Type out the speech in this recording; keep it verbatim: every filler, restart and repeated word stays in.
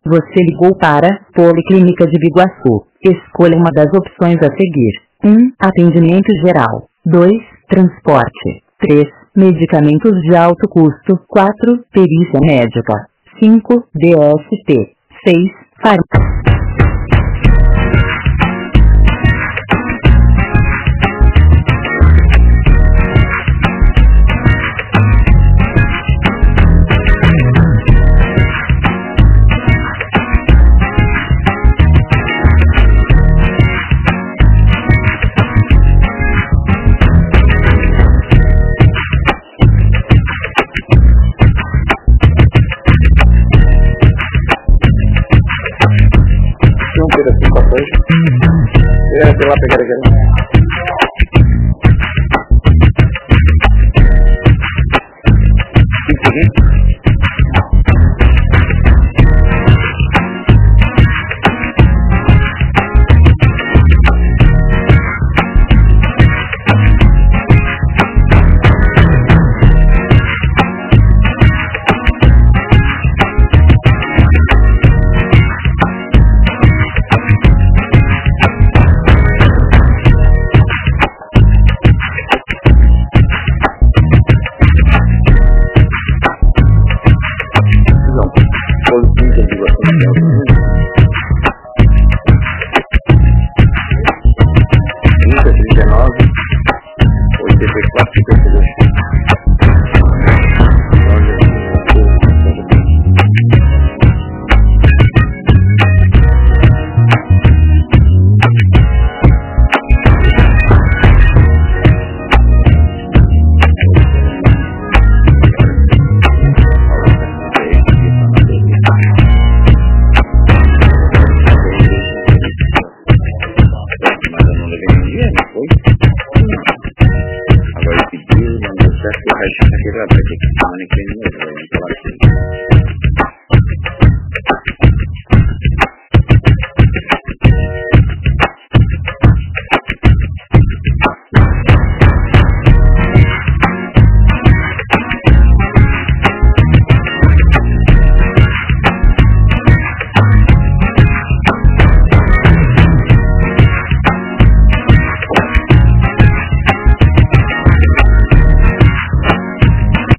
Você ligou para Policlínica de Biguaçu. Escolha uma das opções a seguir. um. Atendimento geral. dois. Transporte. três. Medicamentos de alto custo. quatro. Perícia médica. cinco. D S T. seis. Farmácia. Era pela pegada aquela. Agora pediu, não deu certo, o resto daquele vai ter que semana que vem de novo, vai falar assim.